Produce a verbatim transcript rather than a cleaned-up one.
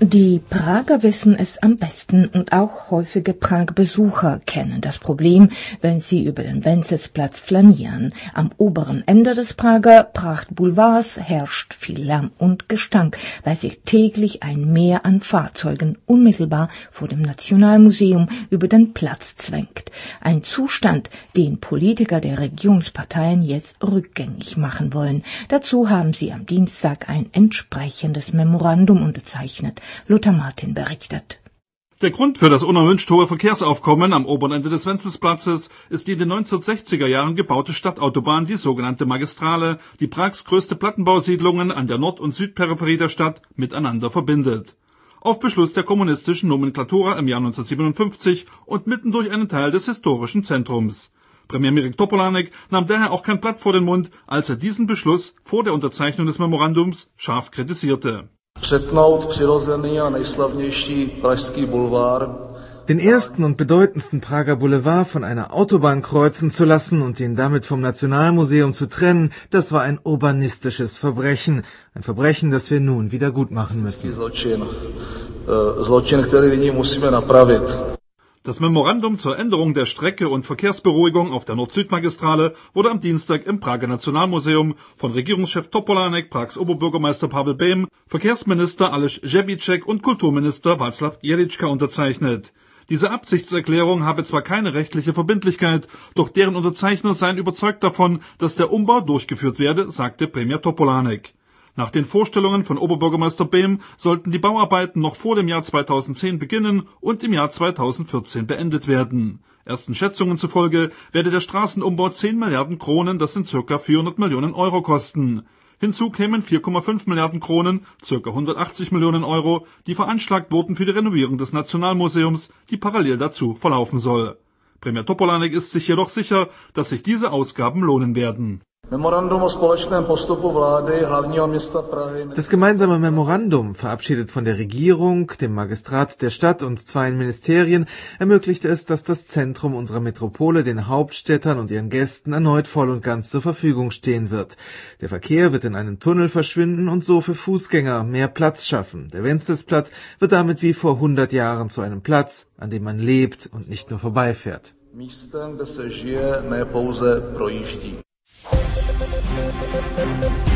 Die Prager wissen es am besten und auch häufige Prag-Besucher kennen das Problem, wenn sie über den Wenzelsplatz flanieren. Am oberen Ende des Prager Prachtboulevards herrscht viel Lärm und Gestank, weil sich täglich ein Meer an Fahrzeugen unmittelbar vor dem Nationalmuseum über den Platz zwängt. Ein Zustand, den Politiker der Regierungsparteien jetzt rückgängig machen wollen. Dazu haben sie am Dienstag ein entsprechendes Memorandum unterzeichnet. Lothar Martin berichtet. Der Grund für das unerwünscht hohe Verkehrsaufkommen am oberen Ende des Wenzelsplatzes ist die in den neunzehnhundertsechziger Jahren gebaute Stadtautobahn, die sogenannte Magistrale, die Prags größte Plattenbausiedlungen an der Nord- und Südperipherie der Stadt miteinander verbindet. Auf Beschluss der kommunistischen Nomenklatura im Jahr neunzehnhundertsiebenundfünfzig und mitten durch einen Teil des historischen Zentrums. Premier Mirek Topolánek nahm daher auch kein Blatt vor den Mund, als er diesen Beschluss vor der Unterzeichnung des Memorandums scharf kritisierte. Den ersten und bedeutendsten Prager Boulevard von einer Autobahn kreuzen zu lassen und ihn damit vom Nationalmuseum zu trennen, das war ein urbanistisches Verbrechen. Ein Verbrechen, das wir nun wieder gutmachen müssen. Das Memorandum zur Änderung der Strecke und Verkehrsberuhigung auf der Nord-Süd-Magistrale wurde am Dienstag im Prager Nationalmuseum von Regierungschef Topolánek, Prags Oberbürgermeister Pavel Bem, Verkehrsminister Aleš Řebíček und Kulturminister Václav Jelíčka unterzeichnet. Diese Absichtserklärung habe zwar keine rechtliche Verbindlichkeit, doch deren Unterzeichner seien überzeugt davon, dass der Umbau durchgeführt werde, sagte Premier Topolánek. Nach den Vorstellungen von Oberbürgermeister Bem sollten die Bauarbeiten noch vor dem Jahr zweitausendzehn beginnen und im Jahr zweitausendvierzehn beendet werden. Ersten Schätzungen zufolge werde der Straßenumbau zehn Milliarden Kronen, das sind ca. vierhundert Millionen Euro kosten. Hinzu kämen vier Komma fünf Milliarden Kronen, ca. hundertachtzig Millionen Euro, die veranschlagt wurden für die Renovierung des Nationalmuseums, die parallel dazu verlaufen soll. Premier Topolánek ist sich jedoch sicher, dass sich diese Ausgaben lohnen werden. Das gemeinsame Memorandum, verabschiedet von der Regierung, dem Magistrat der Stadt und zwei Ministerien, ermöglichte es, dass das Zentrum unserer Metropole den Hauptstädtern und ihren Gästen erneut voll und ganz zur Verfügung stehen wird. Der Verkehr wird in einem Tunnel verschwinden und so für Fußgänger mehr Platz schaffen. Der Wenzelsplatz wird damit wie vor hundert Jahren zu einem Platz, an dem man lebt und nicht nur vorbeifährt. Místem, kde se žije, ne pouze projíždí.